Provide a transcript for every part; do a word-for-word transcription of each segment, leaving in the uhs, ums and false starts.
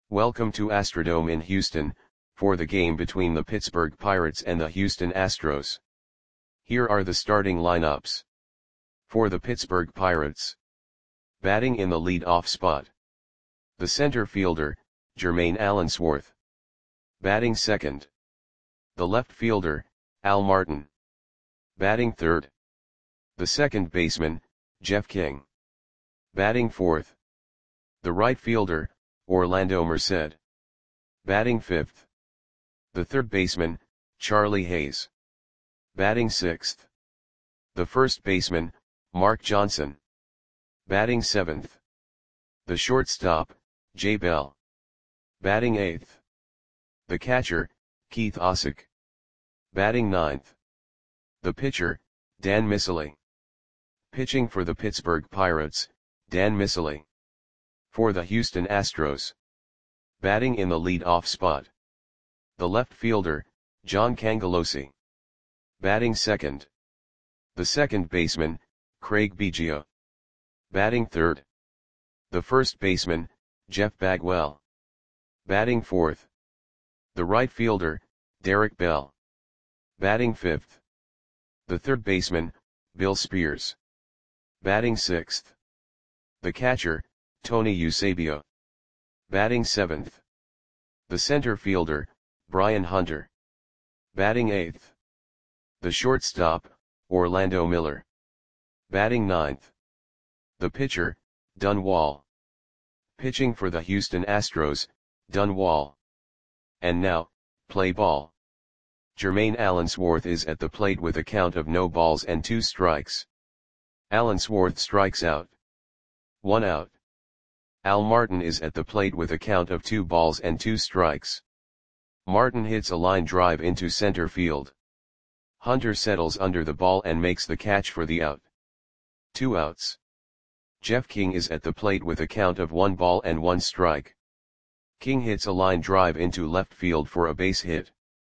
Welcome to Astrodome in Houston, for the game between the Pittsburgh Pirates and the Houston Astros. Here are the starting lineups. For the Pittsburgh Pirates. Batting in the lead-off spot. The center fielder, Jermaine Allensworth. Batting second. The left fielder, Al Martin. Batting third. The second baseman, Jeff King. Batting fourth. The right fielder, Orlando Merced. Batting fifth. The third baseman, Charlie Hayes. Batting sixth. The first baseman, Mark Johnson. Batting seventh. The shortstop, Jay Bell. Batting eighth. The catcher, Keith Osick. Batting ninth. The pitcher, Dan Miceli. Pitching for the Pittsburgh Pirates, Dan Miceli. For the Houston Astros. Batting in the lead-off spot. The left fielder, John Cangelosi. Batting second. The second baseman, Craig Biggio. Batting third. The first baseman, Jeff Bagwell. Batting fourth. The right fielder, Derek Bell. Batting fifth. The third baseman, Bill Spears. Batting sixth. The catcher, Tony Eusebio. Batting seventh. The center fielder, Brian Hunter. Batting eighth. The shortstop, Orlando Miller. Batting ninth. The pitcher, Dun Wall. Pitching for the Houston Astros, Dun Wall. And now, play ball. Jermaine Allensworth is at the plate with a count of no balls and two strikes. Allensworth strikes out. One out. Al Martin is at the plate with a count of two balls and two strikes. Martin hits a line drive into center field. Hunter settles under the ball and makes the catch for the out. Two outs. Jeff King is at the plate with a count of one ball and one strike. King hits a line drive into left field for a base hit.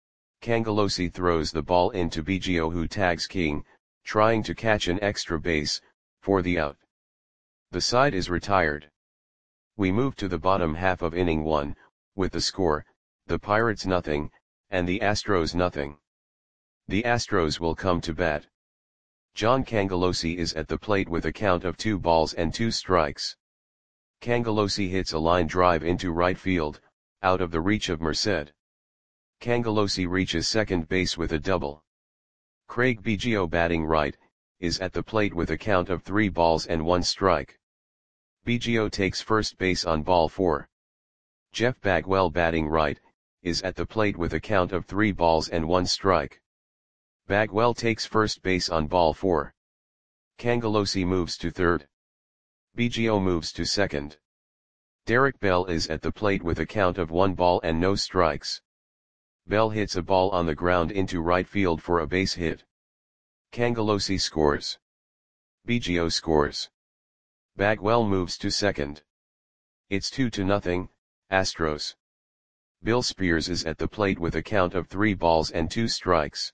Cangelosi throws the ball into Biggio, who tags King, trying to catch an extra base, for the out. The side is retired. We move to the bottom half of inning one, with the score, the Pirates nothing, and the Astros nothing. The Astros will come to bat. John Cangelosi is at the plate with a count of two balls and two strikes. Cangelosi hits a line drive into right field, out of the reach of Merced. Cangelosi reaches second base with a double. Craig Biggio, batting right, is at the plate with a count of three balls and one strike. Biggio takes first base on ball four. Jeff Bagwell, batting right, is at the plate with a count of three balls and one strike. Bagwell takes first base on ball four. Cangelosi moves to third. Biggio moves to second. Derek Bell is at the plate with a count of one ball and no strikes. Bell hits a ball on the ground into right field for a base hit. Cangelosi scores. Biggio scores. Bagwell moves to second. It's two to nothing, Astros. Bill Spears is at the plate with a count of three balls and two strikes.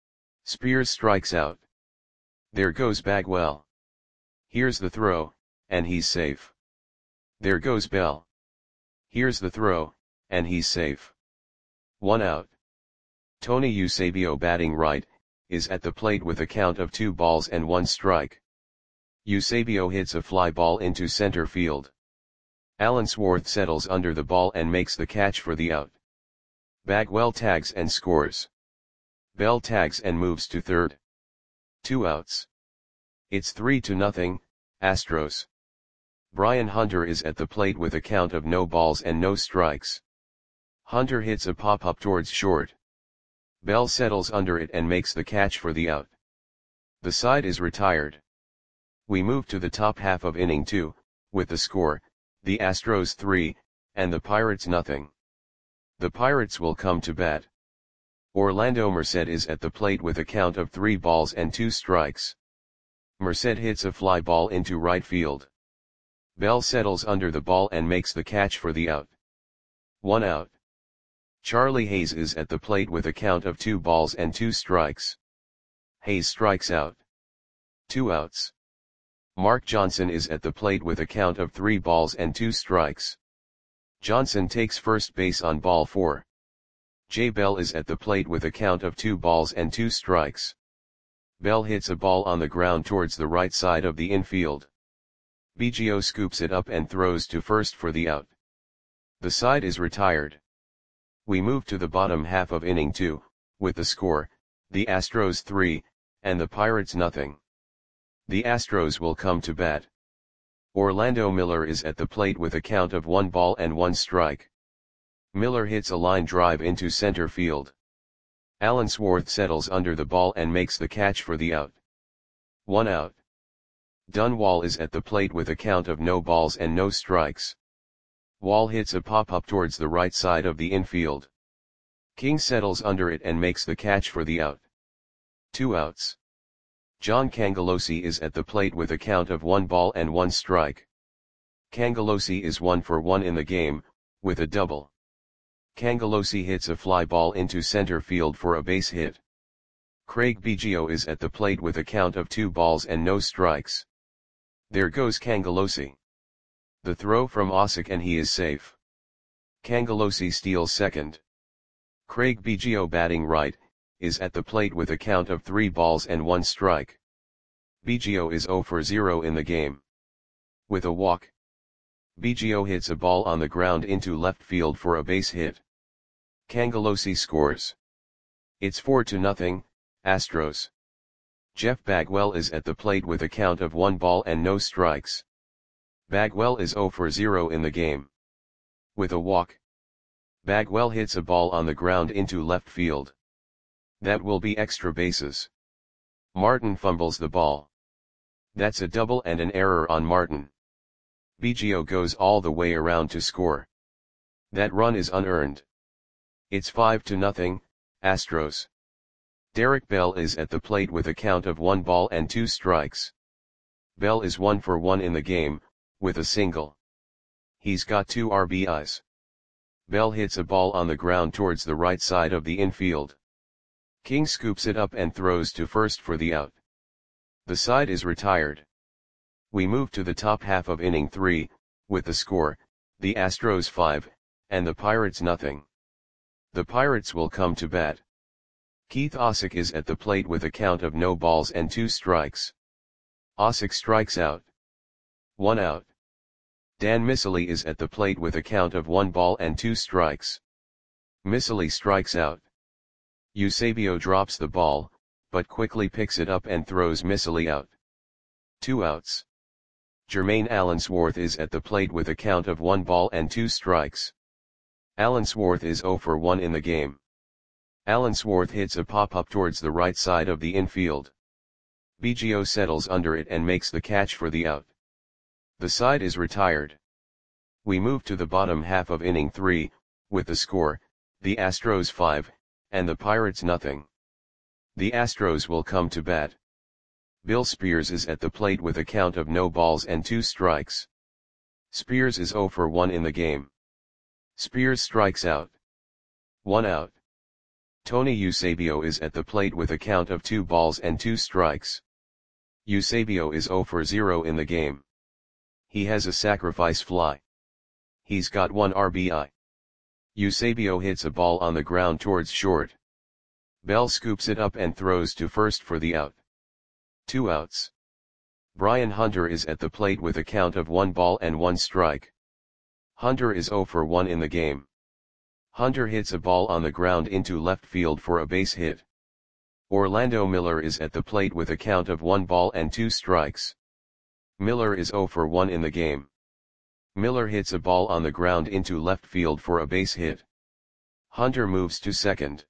Spears strikes out. There goes Bagwell. Here's the throw, and he's safe. There goes Bell. Here's the throw, and he's safe. One out. Tony Eusebio, batting right, is at the plate with a count of two balls and one strike. Eusebio hits a fly ball into center field. Allensworth settles under the ball and makes the catch for the out. Bagwell tags and scores. Bell tags and moves to third. Two outs. It's three to nothing, Astros. Brian Hunter is at the plate with a count of no balls and no strikes. Hunter hits a pop-up towards short. Bell settles under it and makes the catch for the out. The side is retired. We move to the top half of inning two, with the score, the Astros three, and the Pirates nothing. The Pirates will come to bat. Orlando Merced is at the plate with a count of three balls and two strikes. Merced hits a fly ball into right field. Bell settles under the ball and makes the catch for the out. One out. Charlie Hayes is at the plate with a count of two balls and two strikes. Hayes strikes out. Two outs. Mark Johnson is at the plate with a count of three balls and two strikes. Johnson takes first base on ball four. J. Bell is at the plate with a count of two balls and two strikes. Bell hits a ball on the ground towards the right side of the infield. Biggio scoops it up and throws to first for the out. The side is retired. We move to the bottom half of inning two, with the score, the Astros three, and the Pirates nothing. The Astros will come to bat. Orlando Miller is at the plate with a count of one ball and one strike. Miller hits a line drive into center field. Allensworth settles under the ball and makes the catch for the out. One out. Dunwall is at the plate with a count of no balls and no strikes. Wall hits a pop-up towards the right side of the infield. King settles under it and makes the catch for the out. Two outs. John Cangelosi is at the plate with a count of one ball and one strike. Cangelosi is one for one in the game, with a double. Cangelosi hits a fly ball into center field for a base hit. Craig Biggio is at the plate with a count of two balls and no strikes. There goes Cangelosi. The throw from Osick and he is safe. Cangelosi steals second. Craig Biggio, batting right, is at the plate with a count of three balls and one strike. Biggio is zero for zero in the game. With a walk, Biggio hits a ball on the ground into left field for a base hit. Cangelosi scores. It's four to nothing, Astros. Jeff Bagwell is at the plate with a count of one ball and no strikes. Bagwell is zero for zero in the game. With a walk, Bagwell hits a ball on the ground into left field. That will be extra bases. Martin fumbles the ball. That's a double and an error on Martin. Biggio goes all the way around to score. That run is unearned. It's five to nothing, Astros. Derek Bell is at the plate with a count of one ball and two strikes. Bell is one for one in the game, with a single. He's got two R B Is. Bell hits a ball on the ground towards the right side of the infield. King scoops it up and throws to first for the out. The side is retired. We move to the top half of inning three, with the score, the Astros five, and the Pirates nothing. The Pirates will come to bat. Keith Osick is at the plate with a count of no balls and two strikes. Osick strikes out. One out. Dan Miceli is at the plate with a count of one ball and two strikes. Miceli strikes out. Eusebio drops the ball, but quickly picks it up and throws Miceli out. Two outs. Jermaine Allensworth is at the plate with a count of one ball and two strikes. Allensworth is zero for one in the game. Allensworth hits a pop-up towards the right side of the infield. Biggio settles under it and makes the catch for the out. The side is retired. We move to the bottom half of inning three, with the score, the Astros five, and the Pirates nothing. The Astros will come to bat. Bill Spears is at the plate with a count of no balls and two strikes. Spears is zero for one in the game. Spears strikes out. One out. Tony Eusebio is at the plate with a count of two balls and two strikes. Eusebio is zero for zero in the game. He has a sacrifice fly. He's got one R B I. Eusebio hits a ball on the ground towards short. Bell scoops it up and throws to first for the out. Two outs. Brian Hunter is at the plate with a count of one ball and one strike. Hunter is zero for one in the game. Hunter hits a ball on the ground into left field for a base hit. Orlando Miller is at the plate with a count of one ball and two strikes. Miller is zero for one in the game. Miller hits a ball on the ground into left field for a base hit. Hunter moves to second.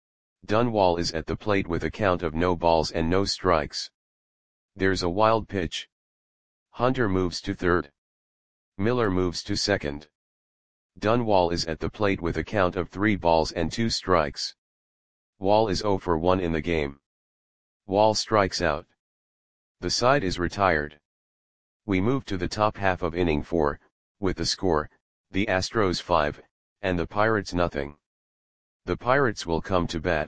Dunwall is at the plate with a count of no balls and no strikes. There's a wild pitch. Hunter moves to third. Miller moves to second. Dunwall is at the plate with a count of three balls and two strikes. Wall is zero for one in the game. Wall strikes out. The side is retired. We move to the top half of inning four, with the score, the Astros five, and the Pirates nothing. The Pirates will come to bat.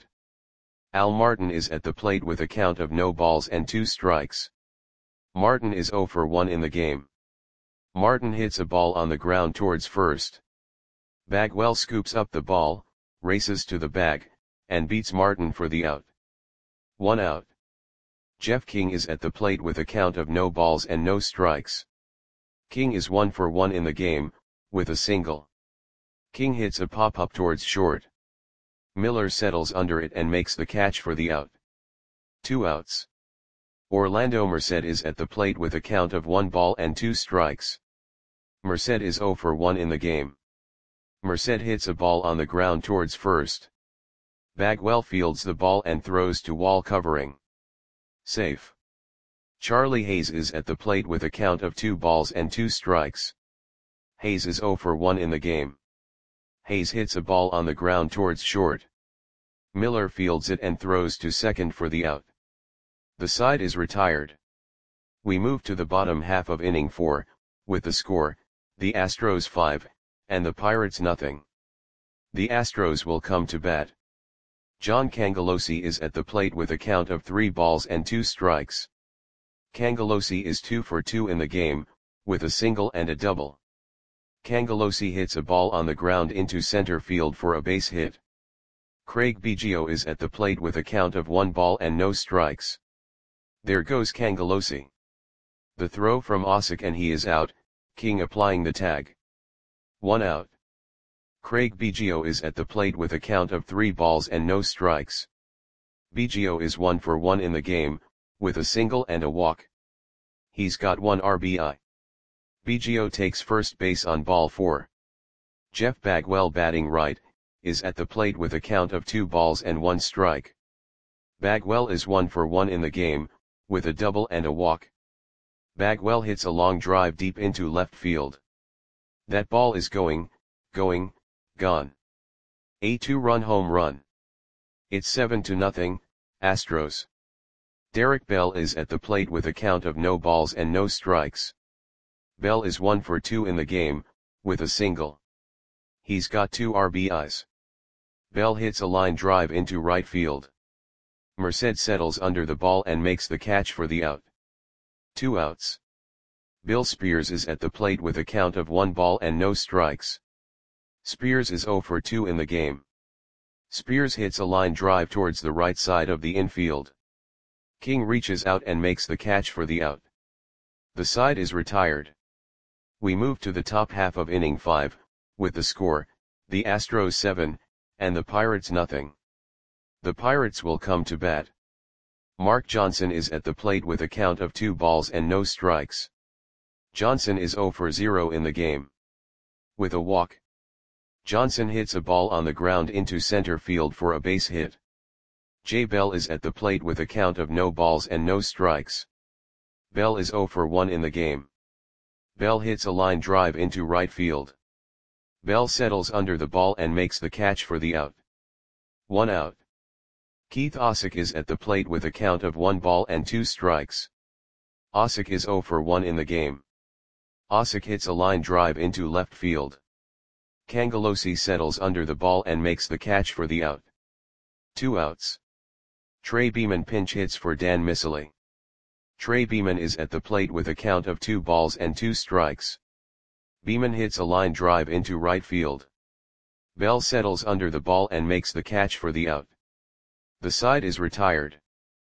Al Martin is at the plate with a count of no balls and two strikes. Martin is zero for one in the game. Martin hits a ball on the ground towards first. Bagwell scoops up the ball, races to the bag, and beats Martin for the out. One out. Jeff King is at the plate with a count of no balls and no strikes. King is one for one in the game, with a single. King hits a pop-up towards short. Miller settles under it and makes the catch for the out. Two outs. Orlando Merced is at the plate with a count of one ball and two strikes. Merced is zero for one in the game. Merced hits a ball on the ground towards first. Bagwell fields the ball and throws to wall covering. Safe. Charlie Hayes is at the plate with a count of two balls and two strikes. Hayes is zero for one in the game. Hayes hits a ball on the ground towards short. Miller fields it and throws to second for the out. The side is retired. We move to the bottom half of inning four, with the score, the Astros five, and the Pirates nothing. The Astros will come to bat. John Cangelosi is at the plate with a count of three balls and two strikes. Cangelosi is two for two in the game, with a single and a double. Cangelosi hits a ball on the ground into center field for a base hit. Craig Biggio is at the plate with a count of one ball and no strikes. There goes Cangelosi. The throw from Osick and he is out, King applying the tag. One out. Craig Biggio is at the plate with a count of three balls and no strikes. Biggio is one for one in the game, with a single and a walk. He's got one R B I. Biggio takes first base on ball four. Jeff Bagwell, batting right, is at the plate with a count of two balls and one strike. Bagwell is one for one in the game, with a double and a walk. Bagwell hits a long drive deep into left field. That ball is going, going, gone. A two-run home run. It's seven to nothing, Astros. Derek Bell is at the plate with a count of no balls and no strikes. Bell is one for two in the game, with a single. He's got two R B Is. Bell hits a line drive into right field. Merced settles under the ball and makes the catch for the out. Two outs. Bill Spears is at the plate with a count of one ball and no strikes. Spears is zero for two in the game. Spears hits a line drive towards the right side of the infield. King reaches out and makes the catch for the out. The side is retired. We move to the top half of inning five, with the score, the Astros seven, and the Pirates nothing. The Pirates will come to bat. Mark Johnson is at the plate with a count of two balls and no strikes. Johnson is zero for zero in the game. With a walk. Johnson hits a ball on the ground into center field for a base hit. Jay Bell is at the plate with a count of no balls and no strikes. Bell is zero for one in the game. Bell hits a line drive into right field. Bell settles under the ball and makes the catch for the out. One out. Keith Osick is at the plate with a count of one ball and two strikes. Osick is zero for one in the game. Osick hits a line drive into left field. Cangelosi settles under the ball and makes the catch for the out. Two outs. Trey Beeman pinch hits for Dan Miceli. Trey Beeman is at the plate with a count of two balls and two strikes. Beeman hits a line drive into right field. Bell settles under the ball and makes the catch for the out. The side is retired.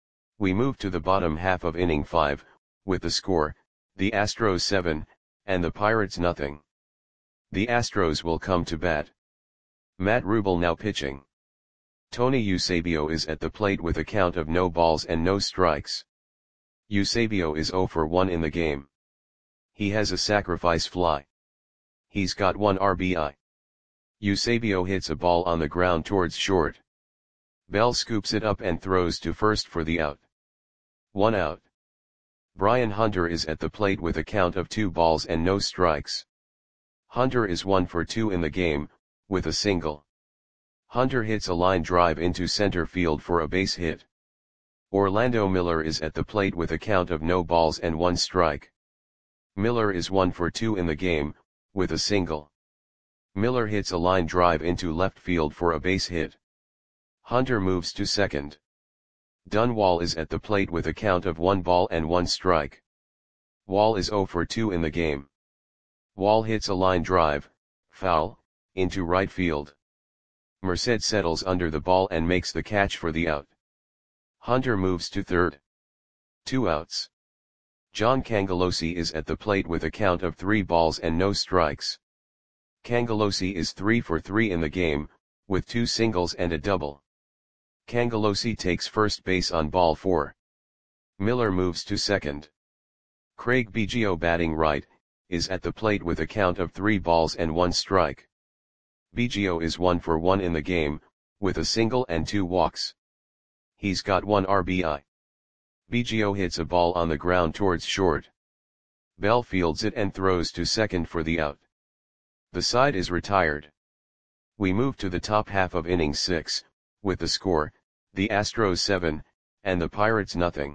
We move to the bottom half of inning five, with the score, the Astros seven, and the Pirates nothing. The Astros will come to bat. Matt Rubel now pitching. Tony Eusebio is at the plate with a count of no balls and no strikes. Eusebio is zero for one in the game. He has a sacrifice fly. He's got one R B I. Eusebio hits a ball on the ground towards short. Bell scoops it up and throws to first for the out. One out. Brian Hunter is at the plate with a count of two balls and no strikes. Hunter is one for two in the game, with a single. Hunter hits a line drive into center field for a base hit. Orlando Miller is at the plate with a count of no balls and one strike. Miller is one for two in the game, with a single. Miller hits a line drive into left field for a base hit. Hunter moves to second. Dunwall is at the plate with a count of one ball and one strike. Wall is zero for two in the game. Wall hits a line drive, foul, into right field. Merced settles under the ball and makes the catch for the out. Hunter moves to third. Two outs. John Cangelosi is at the plate with a count of three balls and no strikes. Cangelosi is three for three in the game, with two singles and a double. Cangelosi takes first base on ball four. Miller moves to second. Craig Biggio, batting right, is at the plate with a count of three balls and one strike. Biggio is one for one in the game, with a single and two walks. He's got one R B I. Biggio hits a ball on the ground towards short. Bell fields it and throws to second for the out. The side is retired. We move to the top half of inning six, with the score, the Astros seven, and the Pirates nothing.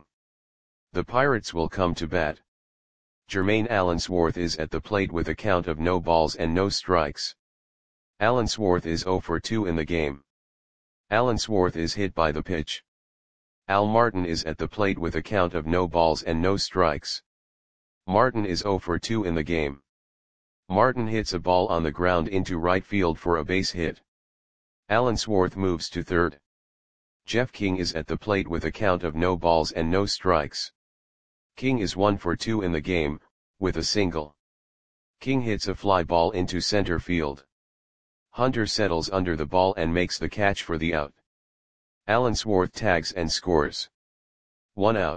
The Pirates will come to bat. Jermaine Allensworth is at the plate with a count of no balls and no strikes. Allensworth is zero for two in the game. Allensworth is hit by the pitch. Al Martin is at the plate with a count of no balls and no strikes. Martin is zero for two in the game. Martin hits a ball on the ground into right field for a base hit. Allensworth moves to third. Jeff King is at the plate with a count of no balls and no strikes. King is one for two in the game, with a single. King hits a fly ball into center field. Hunter settles under the ball and makes the catch for the out. Allensworth tags and scores. One out.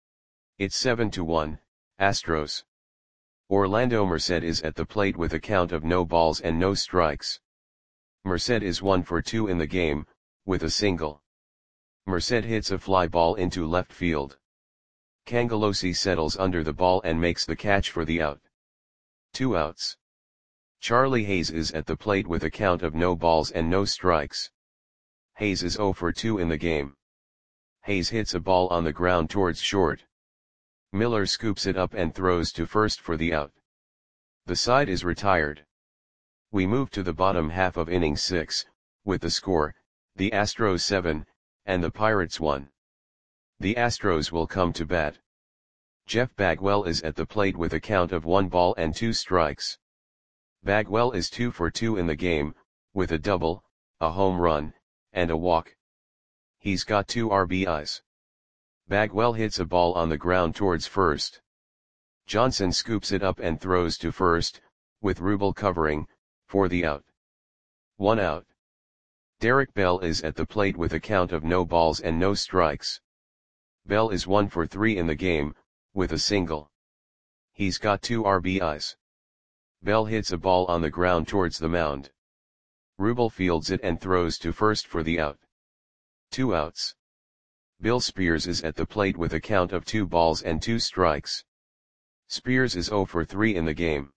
It's seven to one, Astros. Orlando Merced is at the plate with a count of no balls and no strikes. Merced is one for two in the game, with a single. Merced hits a fly ball into left field. Cangelosi settles under the ball and makes the catch for the out. Two outs. Charlie Hayes is at the plate with a count of no balls and no strikes. Hayes is zero for two in the game. Hayes hits a ball on the ground towards short. Miller scoops it up and throws to first for the out. The side is retired. We move to the bottom half of inning six, with the score, the Astros seven, and the Pirates one. The Astros will come to bat. Jeff Bagwell is at the plate with a count of one ball and two strikes. Bagwell is two for two in the game, with a double, a home run, and a walk. He's got two R B Is. Bagwell hits a ball on the ground towards first. Johnson scoops it up and throws to first, with Rubel covering, for the out. One out. Derek Bell is at the plate with a count of no balls and no strikes. Bell is one for three in the game, with a single. He's got two R B Is. Bell hits a ball on the ground towards the mound. Rubel fields it and throws to first for the out. Two outs. Bill Spears is at the plate with a count of two balls and two strikes. Spears is zero for three in the game.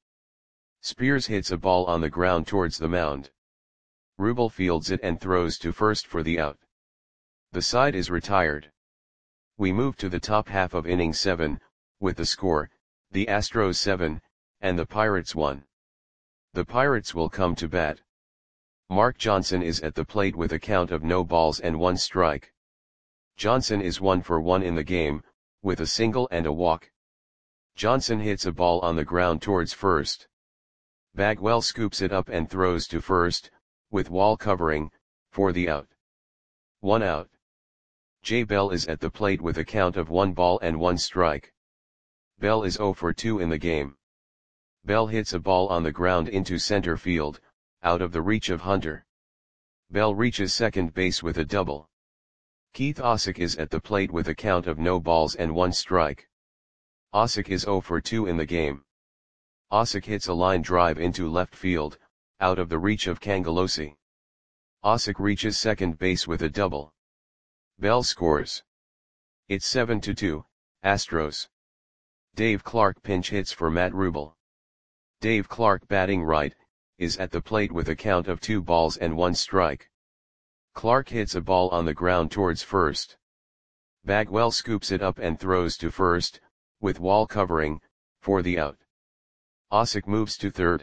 Spears hits a ball on the ground towards the mound. Rubel fields it and throws to first for the out. The side is retired. We move to the top half of inning seven, with the score, the Astros seven, and the Pirates one. The Pirates will come to bat. Mark Johnson is at the plate with a count of no balls and one strike. Johnson is one for one in the game, with a single and a walk. Johnson hits a ball on the ground towards first. Bagwell scoops it up and throws to first, with Wall covering, for the out. One out. Jay Bell is at the plate with a count of one ball and one strike. Bell is zero for two in the game. Bell hits a ball on the ground into center field, out of the reach of Hunter. Bell reaches second base with a double. Keith Osick is at the plate with a count of no balls and one strike. Osick is zero for two in the game. Osick hits a line drive into left field, out of the reach of Cangelosi. Osick reaches second base with a double. Bell scores. It's seven to two, Astros. Dave Clark pinch hits for Matt Rubel. Dave Clark, batting right, is at the plate with a count of two balls and one strike. Clark hits a ball on the ground towards first. Bagwell scoops it up and throws to first, with Wall covering, for the out. Osick moves to third.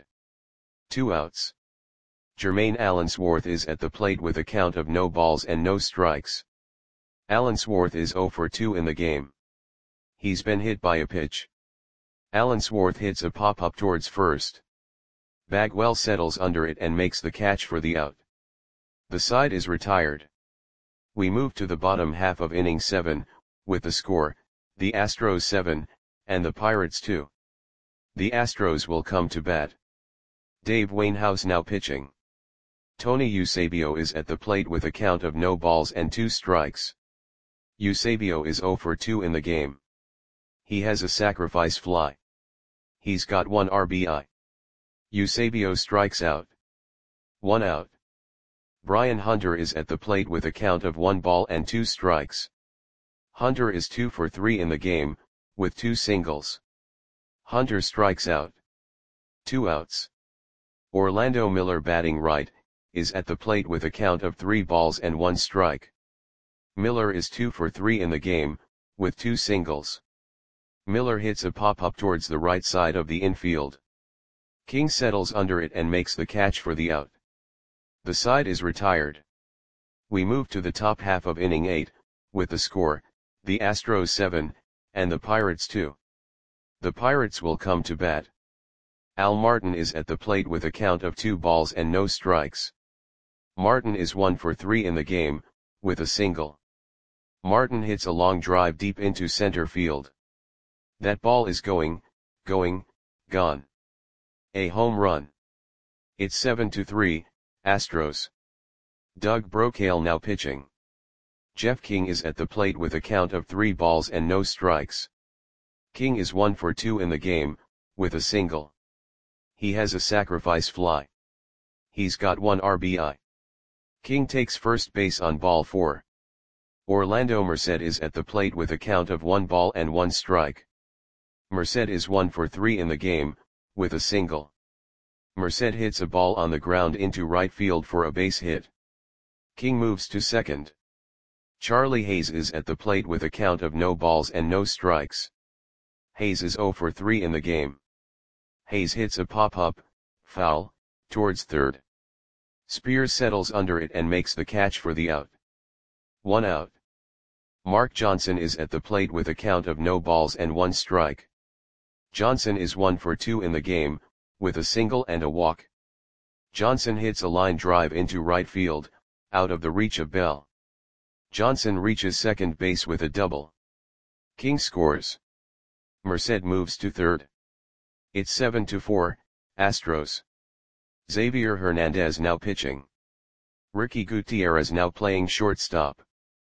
Two outs. Jermaine Allensworth is at the plate with a count of no balls and no strikes. Allensworth is zero for two in the game. He's been hit by a pitch. Allensworth hits a pop-up towards first. Bagwell settles under it and makes the catch for the out. The side is retired. We move to the bottom half of inning seven, with the score, the Astros seven, and the Pirates two. The Astros will come to bat. Dave Wainhouse now pitching. Tony Eusebio is at the plate with a count of no balls and two strikes. Eusebio is oh for two in the game. He has a sacrifice fly. He's got one R B I. Eusebio strikes out. One out. Brian Hunter is at the plate with a count of one ball and two strikes. Hunter is two for three in the game, with two singles. Hunter strikes out. Two outs. Orlando Miller batting right, is at the plate with a count of three balls and one strike. Miller is two for three in the game, with two singles. Miller hits a pop-up towards the right side of the infield. King settles under it and makes the catch for the out. The side is retired. We move to the top half of inning eight, with the score, the Astros seven, and the Pirates two. The Pirates will come to bat. Al Martin is at the plate with a count of two balls and no strikes. Martin is one for three in the game, with a single. Martin hits a long drive deep into center field. That ball is going, going, gone. A home run. It's seven to three, Astros. Doug Brocail now pitching. Jeff King is at the plate with a count of three balls and no strikes. King is one for two in the game, with a single. He has a sacrifice fly. He's got one R B I. King takes first base on ball four. Orlando Merced is at the plate with a count of one ball and one strike. Merced is one for three in the game, with a single. Merced hits a ball on the ground into right field for a base hit. King moves to second. Charlie Hayes is at the plate with a count of no balls and no strikes. Hayes is oh for three in the game. Hayes hits a pop-up, foul, towards third. Spears settles under it and makes the catch for the out. One out. Mark Johnson is at the plate with a count of no balls and one strike. Johnson is one for two in the game, with a single and a walk. Johnson hits a line drive into right field, out of the reach of Bell. Johnson reaches second base with a double. King scores. Merced moves to third. It's seven to four, Astros. Xavier Hernandez now pitching. Ricky Gutierrez now playing shortstop.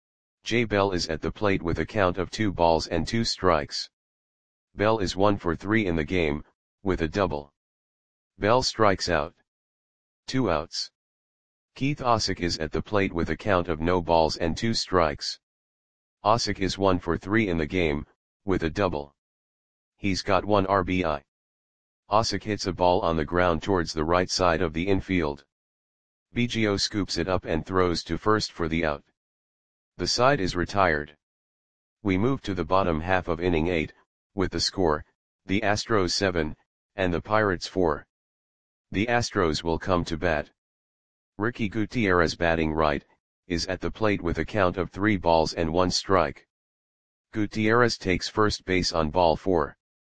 Jay Bell is at the plate with a count of two balls and two strikes. Bell is one for three in the game, with a double. Bell strikes out. Two outs. Keith Osick is at the plate with a count of no balls and two strikes. Osick is one for three in the game, with a double. He's got one R B I. Osick hits a ball on the ground towards the right side of the infield. Biggio scoops it up and throws to first for the out. The side is retired. We move to the bottom half of inning eight, with the score, the Astros seven, and the Pirates four. The Astros will come to bat. Ricky Gutierrez batting right, is at the plate with a count of three balls and one strike. Gutierrez takes first base on ball four.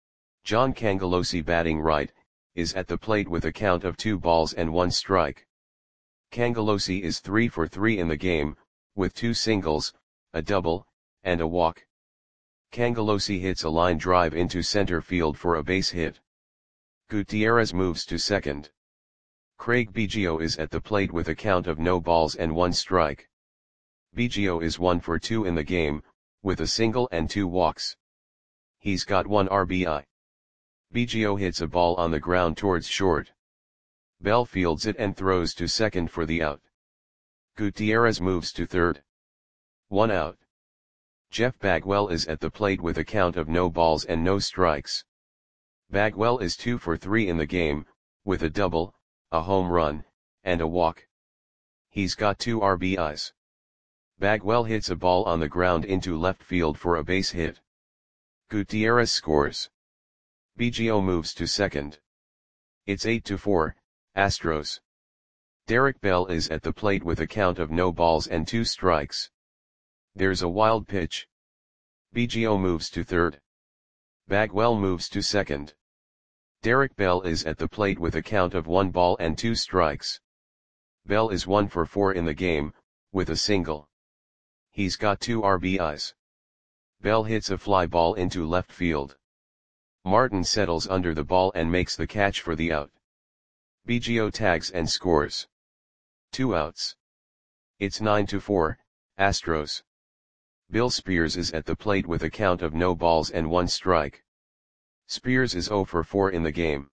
John Cangelosi batting right, is at the plate with a count of two balls and one strike. Cangelosi is three for three in the game, with two singles, a double, and a walk. Cangelosi hits a line drive into center field for a base hit. Gutierrez moves to second. Craig Biggio is at the plate with a count of no balls and one strike. Biggio is one for two in the game, with a single and two walks. He's got one R B I. Biggio hits a ball on the ground towards short. Bell fields it and throws to second for the out. Gutierrez moves to third. One out. Jeff Bagwell is at the plate with a count of no balls and no strikes. Bagwell is two for three in the game, with a double, a home run, and a walk. He's got two R B Is. Bagwell hits a ball on the ground into left field for a base hit. Gutierrez scores. Biggio moves to second. It's eight to four, Astros. Derek Bell is at the plate with a count of no balls and two strikes. There's a wild pitch. Biggio moves to third. Bagwell moves to second. Derek Bell is at the plate with a count of one ball and two strikes. Bell is one for four in the game, with a single. He's got two R B Is. Bell hits a fly ball into left field. Martin settles under the ball and makes the catch for the out. Biggio tags and scores. Two outs. It's nine to four, Astros. Bill Spears is at the plate with a count of no balls and one strike. Spears is zero for four in the game.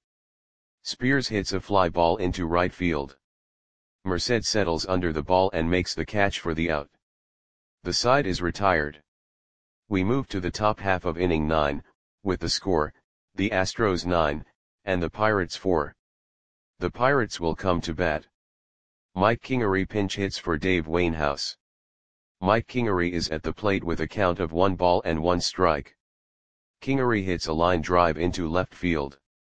Spears hits a fly ball into right field. Merced settles under the ball and makes the catch for the out. The side is retired. We move to the top half of inning nine, with the score, the Astros nine, and the Pirates four. The Pirates will come to bat. Mike Kingery pinch hits for Dave Wainhouse. Mike Kingery is at the plate with a count of one ball and one strike. Kingery hits a line drive into left field.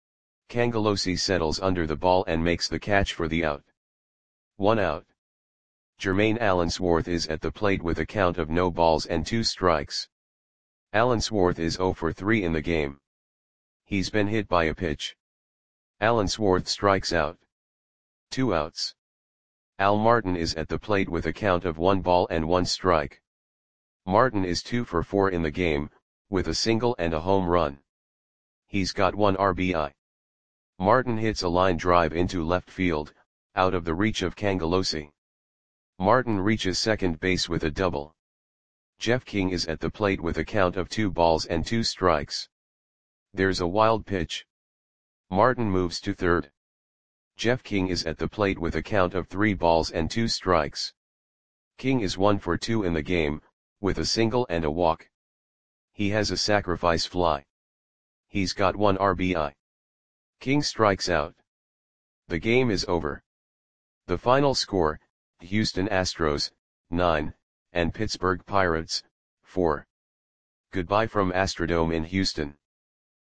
Cangelosi settles under the ball and makes the catch for the out. One out. Jermaine Allensworth is at the plate with a count of no balls and two strikes. Allensworth is zero for three in the game. He's been hit by a pitch. Allensworth strikes out. Two outs. Al Martin is at the plate with a count of one ball and one strike. Martin is two for four in the game, with a single and a home run. He's got one R B I. Martin hits a line drive into left field, out of the reach of Cangelosi. Martin reaches second base with a double. Jeff King is at the plate with a count of two balls and two strikes. There's a wild pitch. Martin moves to third. Jeff King is at the plate with a count of three balls and two strikes. King is one for two in the game, with a single and a walk. He has a sacrifice fly. He's got one R B I. King strikes out. The game is over. The final score, Houston Astros, nine, and Pittsburgh Pirates, four. Goodbye from Astrodome in Houston.